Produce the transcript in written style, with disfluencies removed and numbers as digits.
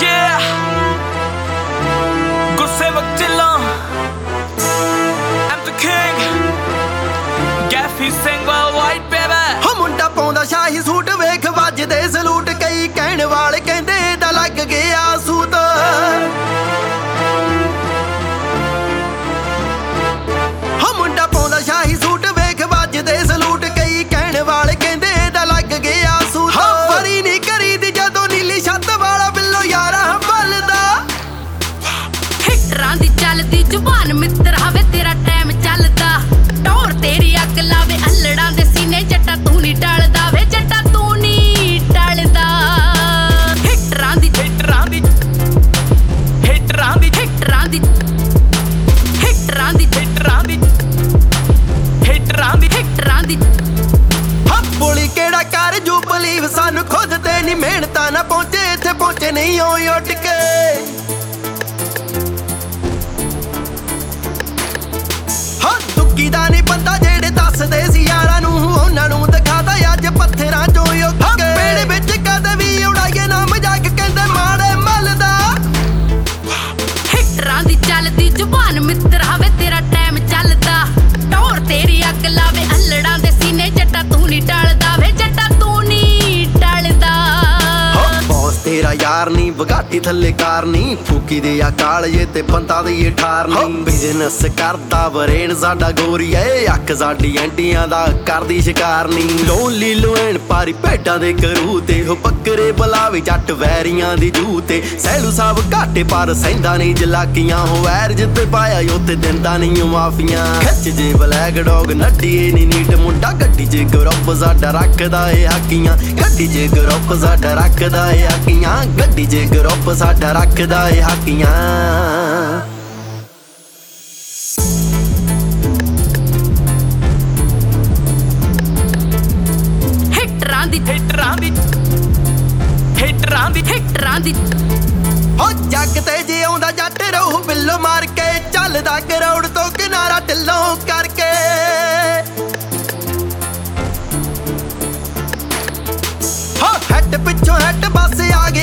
Yeah, Gursewak Dhillon, I'm the king, Gaffy Singh worldwide baby। ਹੋ ਮੁੰਡਾ ਪਾਉਂਦਾ ਸ਼ਾਹੀ ਸੂਟ ਵੇਖ ਵੱਜਦੇ ਸਲੂਟ, ਕਈ ਕਹਿਣ ਵਾਲੇ ਕਹਿੰਦੇ ਦਾ ਲੱਗ ਗਿਆ ਸੂਤ। ਹੋ ਮੁੰਡਾ ਪਾਉਂਦਾ ਸ਼ਾਹੀ ਸੂਟ ਵੇਖ ਵੱਜਦੇ ਸਲੂਟ, ਕਈ ਕਹਿਣ ਵਾਲੇ ਕਹਿੰਦੇ ਦਾ ਲੱਗ ਗਿਆ ਸੂਤ। ਵਰੀ ਨਹੀਂ ਕਰੀਦੀ ਜਦੋਂ ਨੀਲੀ ਛੱਤ ਵਾਲਾ ਬਿੱਲੋ ਯਾਰਾਂ ਬਲਦਾ। ਹਿੱਟਰਾਂ ਦੀ ਚੱਲਦੀ ਜ਼ੁਬਾਨ ਮਿੱਤਰ ਹਵੇ ਤੇਰਾ ਟਾਈਮ ਚੱਲਦਾ। ਟੌਰ ਤੇਰੀ ਅੱਗ ਲਾਵੇ ਅਲੜਾਂ ਦੇ ਸੀਨੇ, ਜੱਟਾ ਤੂੰ ਨਹੀਂ ਟਲਦਾ ਵੇ, ਜੱਟਾ ਤੂੰ ਨਹੀਂ ਟਲਦਾ। ਹਿੱਟਰਾਂ ਦੀ ਹਿੱਟਰਾਂ ਦੀ ਹਿੱਟਰਾਂ ਦੀ ਹਿੱਟਰਾਂ ਦੀ ਹਿੱਟਰਾਂ ਦੀ ਹਿੱਟਰਾਂ ਦੀ ਹਿੱਟਰਾਂ ਦੀ ਹਿੱਟਰਾਂ ਦੀ ਬੋਲੀ ਕਿਹੜਾ ਕਰ ਜੂ ਬਲੀਵ, ਸਾਨੂੰ ਖੁਦ ਤੇ ਨਹੀਂ ਮਿਹਨਤਾਂ ਨਾ ਪਹੁੰਚੇ, ਇੱਥੇ ਪਹੁੰਚੇ ਨਹੀਂ ਹੋਈ ਉੱਡ ਕੇ। ਹਾਂ ਦੁੱਕੀ ਦਾ ਨਹੀਂ ਬੰਦਾ ਜਿਹੜੇ ਦੱਸਦੇ ਸੀ ਯਾਰਾਂ ਨੂੰ, ਉਹਨਾਂ ਨੂੰ ਦਿਖਾਦਾ ਅੱਜ ਪੱਥਰਾਂ ਚੋਂ ਉੱਗ ਕੇ। ਪੇੜ ਵਿੱਚ ਕਦੇ ਵੀ ਉਡਾਈਏ ਨਾ ਮਜ਼ਾਕ, ਕਹਿੰਦੇ ਮਾੜੇ ਮੱਲ ਦਾ। ਹਿੱਟਰਾਂ ਦੀ ਚੱਲਦੀ ਜ਼ੁਬਾਨ ਮਿੱਤਰ ਹਵੇ ਤੇਰਾ ਟਾਈਮ ਚੱਲਦਾ। ਟੌਰ ਤੇਰੀ ਅੱਗ ਲਾਵੇ ਅਲੜਾਂ ਦੇ ਸੀਨੇ, ਜੱਟਾ ਤੂੰ ਨਹੀਂ ਟਲਦਾ ਵੇ, ਜੱਟਾ ਤੂੰ ਨਹੀਂ ਟਲਦਾ। ਬੌਸ ਤੇਰਾ ਯਾਰ ਨਹੀਂ ਬਗਾਟੀ ਥੱਲੇ ਕਾਰ ਨਹੀਂ, ਫੂਕੀ ਦੇ ਆ ਕਾਲਜੇ ਤੇ ਬੰਦਾ ਦੀ ਠਾਰ ਨਹੀਂ। ਬਿਜ਼ਨਸ ਕਰਦਾ ਬਰੇਨ ਸਾਡਾ ਗੋਰੀਏ, ਅੱਖ ਸਾਡੀ ਐਂਟੀਆਂ ਦਾ ਕਰਦੀ ਸ਼ਿਕਾਰ ਨਹੀਂ। ਲੋਨਲੀ ਲੋਇਣ ਪਾਰੀ ਭੇਡਾਂ ਦੇ ਕਰੂ ਤੇ, ਹੋ ਬੱਕਰੇ ਬੁਲਾਵੇ ਜੱਟ ਵੈਰੀਆਂ ਦੀ ਜੂ ਤੇ। ਸਹਿਲੂ ਸਾਹਿਬ ਘਾਟੇ ਪਰ ਸਹਿੰਦਾ ਨਹੀਂ ਜਲਾਕੀਆਂ, ਹੋ ਵੈਰ ਜਿੱਤੇ ਪਾਇਆ ਉੱਤੇ ਦਿੰਦਾ ਨਹੀਂ ਮਾਫੀਆਂ। ਖਿੱਚ ਜੇ ਬਲੈਕ ਡੌਗ ਨੱਡੀਏ ਨੀ ਨੀਟ ਮੁੰਡਾ, ਗੱਡੀ 'ਚ ਗਰੁੱਪ ਸਾਡਾ ਰੱਖਦਾ ਏ ਹਾਕੀਆਂ। ਗੱਡੀ 'ਚ ਗਰੁੱਪ ਸਾਡਾ ਰੱਖਦਾ ਏ ਹਾਕੀਆਂ, ਗੱਡੀ 'ਚ ਗਰੁੱਪ ਸਾਡਾ ਰੱਖਦਾ ਏ ਹਾਕੀਆਂ। ਹਿੱਟਰਾਂ ਦੀ ਹਿੱਟਰਾਂ ਦੀ ਹਿੱਟਰਾਂ ਦੀ ਹਿੱਟਰਾਂ ਦੀ ਹੋ ਜੱਗ ਤੇ ਜੇ ਆਉਂਦਾ ਜੱਟ ਰਹੂ ਬਿੱਲੋ ਮਾਰ ਕੇ, ਚੱਲਦਾ ਕਰੋੜ ਤੋਂ ਕਿਨਾਰਾ ਢਿੱਲੋਂ ਕਰਕੇ। ਹੋ ਹੈਟ ਪਿੱਛੋਂ ਹੈਟ ਬੱਸ ਆ ਗਈ